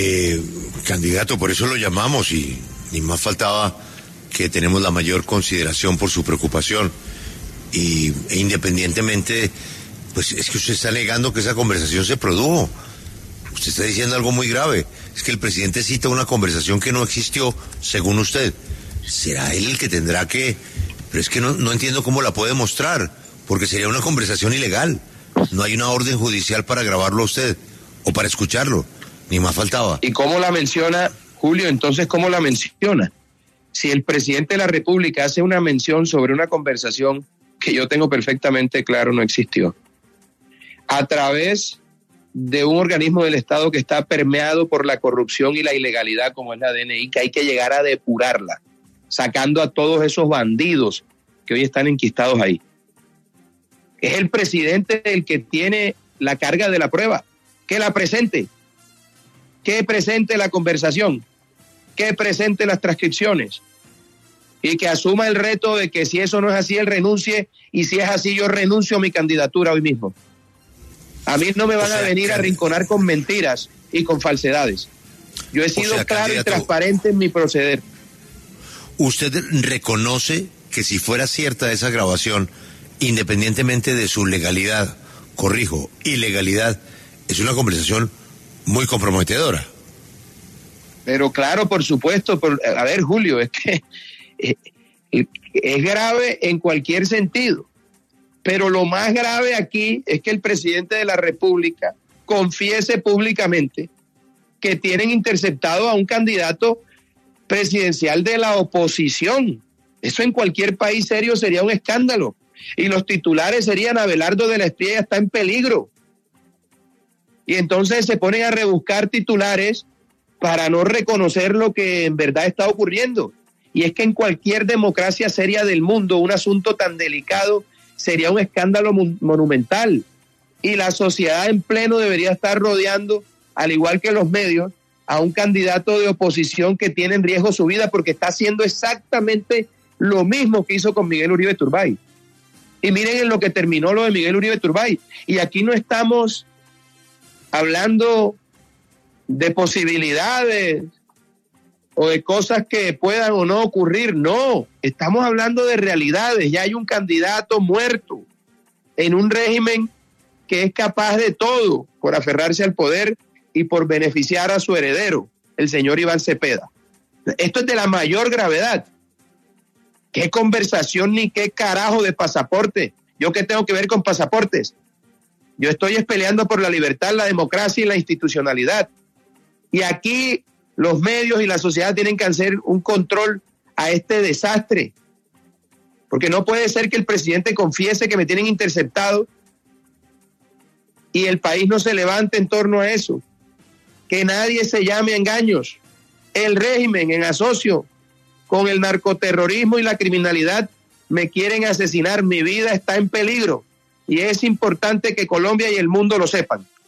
Candidato, por eso lo llamamos y ni más faltaba que tenemos la mayor consideración por su preocupación. E independientemente, pues es que usted está negando que esa conversación se produjo. Usted está diciendo algo muy grave. Es que el presidente cita una conversación que no existió, según usted. ¿Será él el que tendrá que...? Pero es que no entiendo cómo la puede mostrar, porque sería una conversación ilegal. No hay una orden judicial para grabarlo a usted, o para escucharlo. Ni más faltaba. ¿Y cómo la menciona, Julio? Entonces, ¿cómo la menciona? Si el presidente de la República hace una mención sobre una conversación que yo tengo perfectamente claro no existió, a través de un organismo del Estado que está permeado por la corrupción y la ilegalidad como es la DNI, que hay que llegar a depurarla, sacando a todos esos bandidos que hoy están enquistados ahí. Es el presidente el que tiene la carga de la prueba. Que la presente. Que presente la conversación. Que presente las transcripciones. Y que asuma el reto de que si eso no es así, él renuncie. Y si es así, yo renuncio a mi candidatura hoy mismo. A mí no me van a venir a arrinconar con mentiras y con falsedades. Yo he sido claro y transparente en mi proceder. ¿Usted reconoce que si fuera cierta esa grabación, independientemente de su legalidad, corrijo, ilegalidad, es una conversación muy comprometedora? Pero claro, por supuesto. A ver, Julio, es que es grave en cualquier sentido. Pero lo más grave aquí es que el presidente de la República confiese públicamente que tienen interceptado a un candidato presidencial de la oposición. Eso en cualquier país serio sería un escándalo. Y los titulares serían: Abelardo de la Espriella está en peligro. Y entonces se ponen a rebuscar titulares para no reconocer lo que en verdad está ocurriendo. Y es que en cualquier democracia seria del mundo, un asunto tan delicado sería un escándalo monumental. Y la sociedad en pleno debería estar rodeando, al igual que los medios, a un candidato de oposición que tiene en riesgo su vida porque está haciendo exactamente lo mismo que hizo con Miguel Uribe Turbay. Y miren en lo que terminó lo de Miguel Uribe Turbay. Y aquí no estamos hablando de posibilidades o de cosas que puedan o no ocurrir. No, estamos hablando de realidades. Ya hay un candidato muerto en un régimen que es capaz de todo por aferrarse al poder y por beneficiar a su heredero, el señor Iván Cepeda. Esto es de la mayor gravedad. ¿Qué conversación ni qué carajo de pasaporte? ¿Yo qué tengo que ver con pasaportes? Yo estoy peleando por la libertad, la democracia y la institucionalidad. Y aquí los medios y la sociedad tienen que hacer un control a este desastre. Porque no puede ser que el presidente confiese que me tienen interceptado y el país no se levante en torno a eso. Que nadie se llame a engaños. El régimen en asocio con el narcoterrorismo y la criminalidad me quieren asesinar. Mi vida está en peligro y es importante que Colombia y el mundo lo sepan.